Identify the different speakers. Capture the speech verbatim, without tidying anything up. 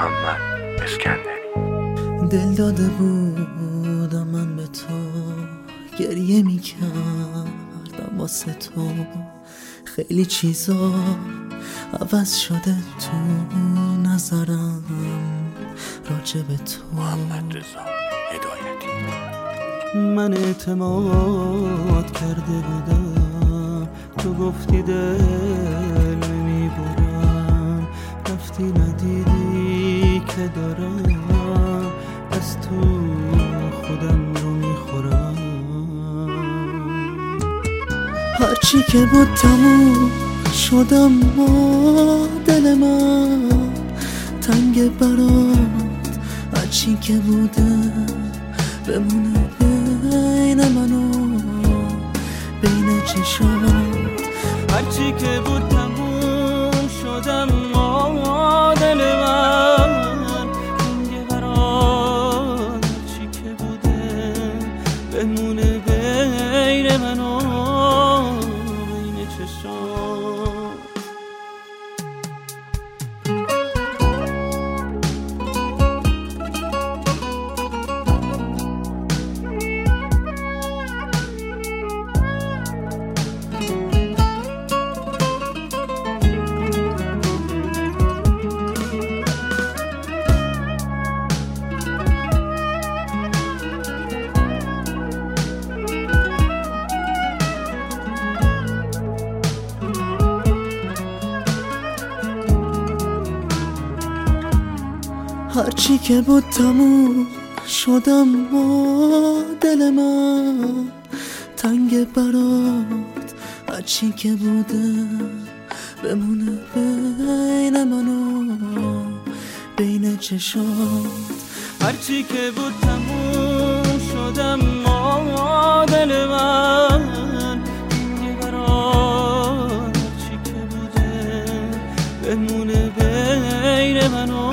Speaker 1: محمد اسکندری.
Speaker 2: دل داده بودم من به تو، گریه میکردم واسه تو، خیلی چیزا عوض شده تو نظرم راجع به تو.
Speaker 1: محمد رضا هدایتی.
Speaker 2: من اعتماد کرده بودم، تو گفتی دل میبرم، رفتی ندیدی که دارم از تو خودم رو میخورم. هرچی که بود تموم شدم با دل من تنگ برات، هرچی که بوده بمونه بین من و بین چشات. هرچی که بود تموم شدم با دل من تنگ برات، هرچی که بوده بمونه بین من و بین چشات. هرچی که بود تموم شدم با دل من تنگ برات، هرچی که بوده بمونه بین من و بین چشات. هرچی که بود تموم شدم با دل من تنگ برات، هرچی که بوده بمونه بین من و